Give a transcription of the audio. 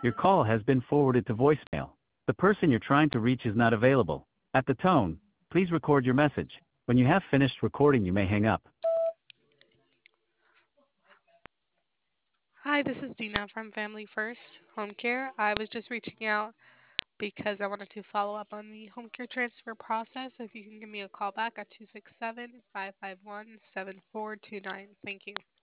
Your call has been forwarded to voicemail. The person you're trying to reach is not available. At the tone, please record your message. When you have finished recording, you may hang up. Hi, this is Dina from Family First Home Care. I was just reaching out because I wanted to follow up on the home care transfer process. If you can give me a call back at 267 551 7429. Thank you.